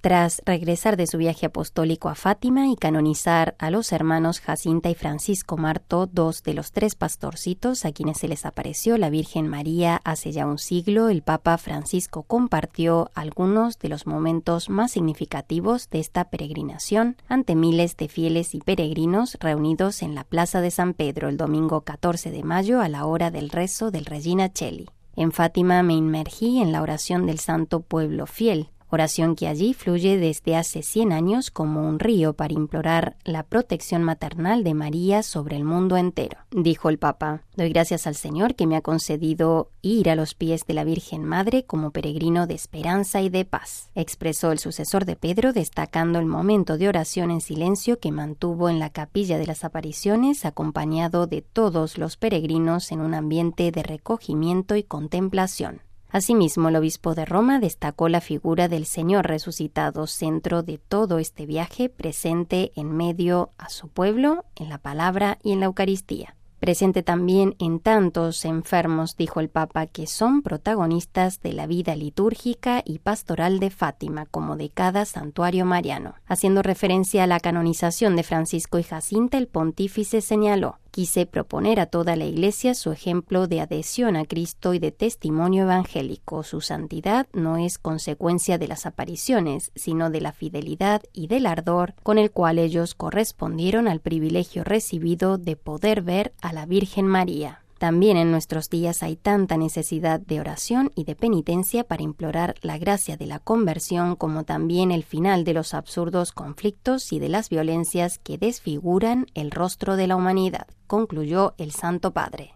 Tras regresar de su viaje apostólico a Fátima y canonizar a los hermanos Jacinta y Francisco Marto, 2 de los 3 pastorcitos a quienes se les apareció la Virgen María hace ya un siglo, el Papa Francisco compartió algunos de los momentos más significativos de esta peregrinación ante miles de fieles y peregrinos reunidos en la Plaza de San Pedro el domingo 14 de mayo a la hora del rezo del Regina Coeli. En Fátima me inmergí en la oración del Santo Pueblo Fiel, oración que allí fluye desde hace 100 años como un río para implorar la protección maternal de María sobre el mundo entero. Dijo el Papa: «Doy gracias al Señor que me ha concedido ir a los pies de la Virgen Madre como peregrino de esperanza y de paz», expresó el sucesor de Pedro, destacando el momento de oración en silencio que mantuvo en la Capilla de las Apariciones, acompañado de todos los peregrinos en un ambiente de recogimiento y contemplación. Asimismo, el obispo de Roma destacó la figura del Señor resucitado, centro de todo este viaje, presente en medio a su pueblo, en la palabra y en la Eucaristía. Presente también en tantos enfermos, dijo el Papa, que son protagonistas de la vida litúrgica y pastoral de Fátima, como de cada santuario mariano. Haciendo referencia a la canonización de Francisco y Jacinta, el pontífice señaló: «Quise proponer a toda la Iglesia su ejemplo de adhesión a Cristo y de testimonio evangélico. Su santidad no es consecuencia de las apariciones, sino de la fidelidad y del ardor con el cual ellos correspondieron al privilegio recibido de poder ver a la Virgen María». También en nuestros días hay tanta necesidad de oración y de penitencia para implorar la gracia de la conversión, como también el final de los absurdos conflictos y de las violencias que desfiguran el rostro de la humanidad, concluyó el Santo Padre.